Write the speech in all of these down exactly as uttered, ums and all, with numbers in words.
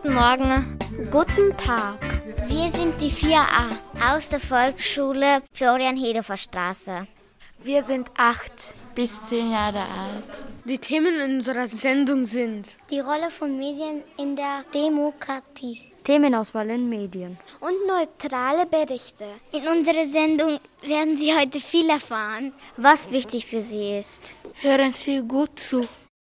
Guten Morgen. Guten Tag. Wir sind die vier a aus der Volksschule Florian-Hedhofer-Straße. Wir sind acht bis zehn Jahre alt. Die Themen in unserer Sendung sind die Rolle von Medien in der Demokratie, Themenauswahl in Medien und neutrale Berichte. In unserer Sendung werden Sie heute viel erfahren, was wichtig für Sie ist. Hören Sie gut zu.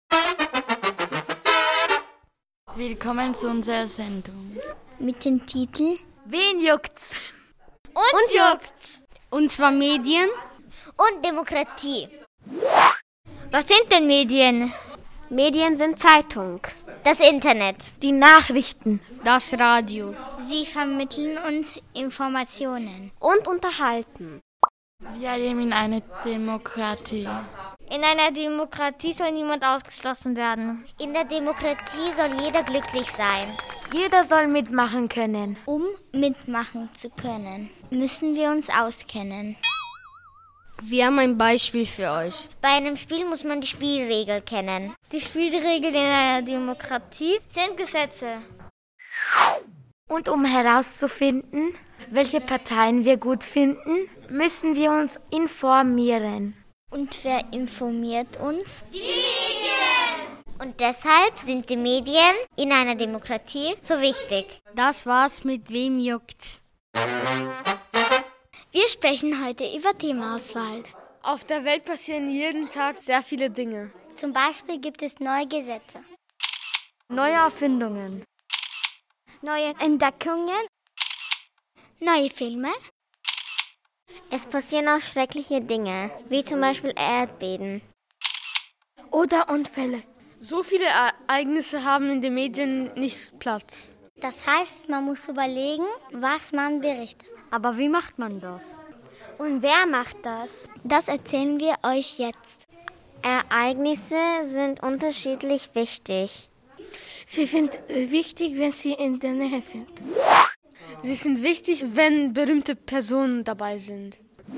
Willkommen zu unserer Sendung. Mit dem Titel Wen juckt's? Uns, Uns juckt's. Und zwar Medien und Demokratie. Was sind denn Medien? Medien sind Zeitung, das Internet, die Nachrichten, das Radio. Sie vermitteln uns Informationen und unterhalten. Wir leben in einer Demokratie. In einer Demokratie soll niemand ausgeschlossen werden. In der Demokratie soll jeder glücklich sein. Jeder soll mitmachen können. Um mitmachen zu können, müssen wir uns auskennen. Wir haben ein Beispiel für euch. Bei einem Spiel muss man die Spielregeln kennen. Die Spielregeln in einer Demokratie sind Gesetze. Und um herauszufinden, welche Parteien wir gut finden, müssen wir uns informieren. Und wer informiert uns? Die Medien! Und deshalb sind die Medien in einer Demokratie so wichtig. Das war's mit Wem juckt's? Wir sprechen heute über Themenauswahl. Auf der Welt passieren jeden Tag sehr viele Dinge. Zum Beispiel gibt es neue Gesetze, neue Erfindungen, neue Entdeckungen, neue Filme. Es passieren auch schreckliche Dinge, wie zum Beispiel Erdbeben. Oder Unfälle. So viele Ereignisse haben in den Medien nicht Platz. Das heißt, man muss überlegen, was man berichtet. Aber wie macht man das? Und wer macht das? Das erzählen wir euch jetzt. Ereignisse sind unterschiedlich wichtig. Sie sind wichtig, wenn sie in der Nähe sind. Sie sind wichtig, wenn berühmte Personen dabei sind.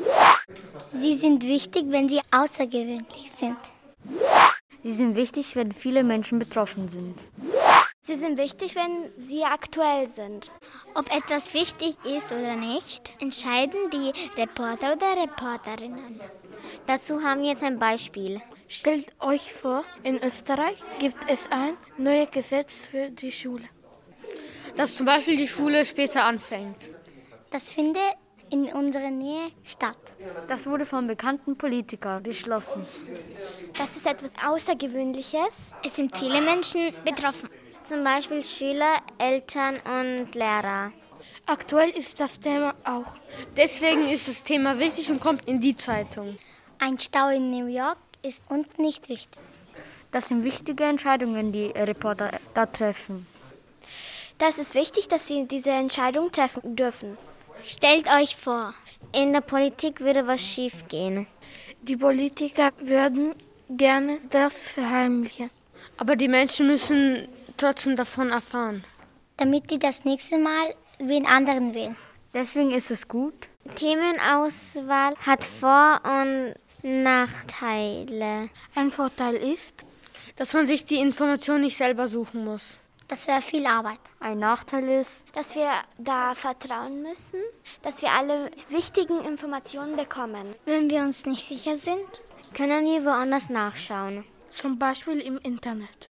Sie sind wichtig, wenn sie außergewöhnlich sind. Sie sind wichtig, wenn viele Menschen betroffen sind. Sie sind wichtig, wenn sie aktuell sind. Ob etwas wichtig ist oder nicht, entscheiden die Reporter oder Reporterinnen. Dazu haben wir jetzt ein Beispiel. Stellt euch vor, in Österreich gibt es ein neues Gesetz für die Schule. Dass zum Beispiel die Schule später anfängt. Das findet in unserer Nähe statt. Das wurde von bekannten Politikern beschlossen. Das ist etwas Außergewöhnliches. Es sind viele Menschen betroffen. Zum Beispiel Schüler, Eltern und Lehrer. Aktuell ist das Thema auch. Deswegen ist das Thema wichtig und kommt in die Zeitung. Ein Stau in New York ist uns nicht wichtig. Das sind wichtige Entscheidungen, die Reporter da treffen. Das ist wichtig, dass sie diese Entscheidung treffen dürfen. Stellt euch vor, in der Politik würde was schief gehen. Die Politiker würden gerne das verheimlichen. Aber die Menschen müssen trotzdem davon erfahren. Damit die das nächste Mal wen anderen wählen. Deswegen ist es gut. Themenauswahl hat Vor- und Nachteile. Ein Vorteil ist, dass man sich die Information nicht selber suchen muss. Das wäre viel Arbeit. Ein Nachteil ist, dass wir da vertrauen müssen, dass wir alle wichtigen Informationen bekommen. Wenn wir uns nicht sicher sind, können wir woanders nachschauen. Zum Beispiel im Internet.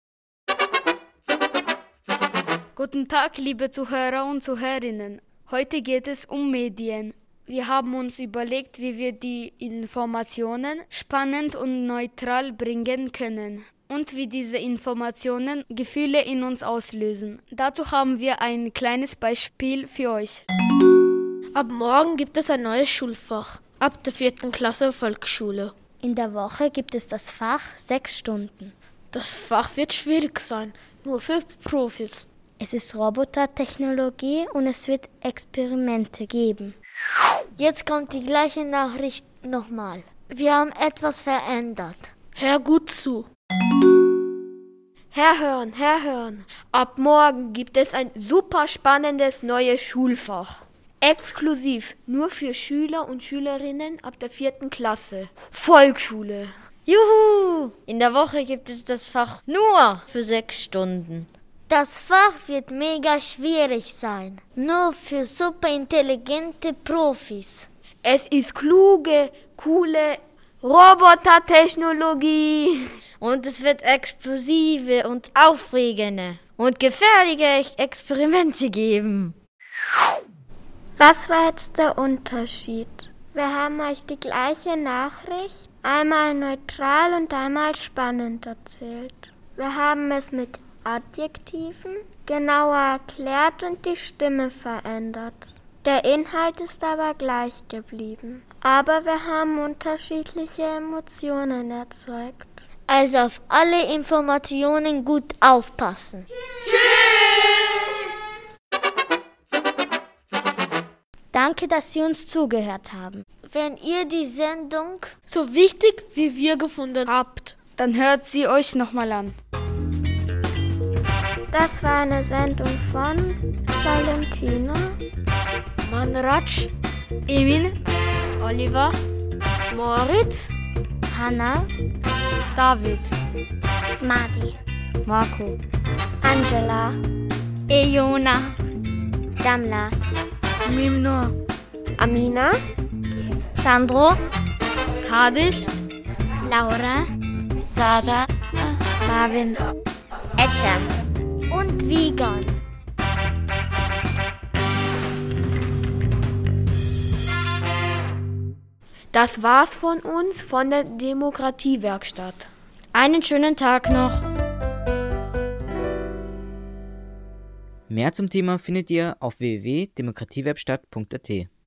Guten Tag, liebe Zuhörer und Zuhörerinnen. Heute geht es um Medien. Wir haben uns überlegt, wie wir die Informationen spannend und neutral bringen können und wie diese Informationen Gefühle in uns auslösen. Dazu haben wir ein kleines Beispiel für euch. Ab morgen gibt es ein neues Schulfach, ab der vierten Klasse Volksschule. In der Woche gibt es das Fach sechs Stunden. Das Fach wird schwierig sein, nur für Profis. Es ist Robotertechnologie und es wird Experimente geben. Jetzt kommt die gleiche Nachricht nochmal. Wir haben etwas verändert. Hör gut zu. Herhören, herhören. Ab morgen gibt es ein super spannendes neues Schulfach. Exklusiv nur für Schüler und Schülerinnen ab der vierten Klasse. Volksschule. Juhu! In der Woche gibt es das Fach nur für sechs Stunden. Das Fach wird mega schwierig sein. Nur für superintelligente Profis. Es ist kluge, coole Robotertechnologie. Und es wird explosive und aufregende und gefährliche Experimente geben. Was war jetzt der Unterschied? Wir haben euch die gleiche Nachricht, einmal neutral und einmal spannend erzählt. Wir haben es mit Adjektiven genauer erklärt und die Stimme verändert. Der Inhalt ist aber gleich geblieben. Aber wir haben unterschiedliche Emotionen erzeugt. Also auf alle Informationen gut aufpassen. Danke, dass Sie uns zugehört haben. Wenn ihr die Sendung so wichtig wie wir gefunden habt, dann hört sie euch nochmal an. Das war eine Sendung von Valentina, Manraj, Emin, Oliver, Moritz, Hanna, David, Madi, Marco, Angela, Ejona, Damla, Mimnor, Amina, Sandro, Hadis, Laura, Sarah, Marvin, Etchem und Vigan. Das war's von uns, von der Demokratiewerkstatt. Einen schönen Tag noch. Mehr zum Thema findet ihr auf w w w punkt demokratiewerkstatt punkt a t.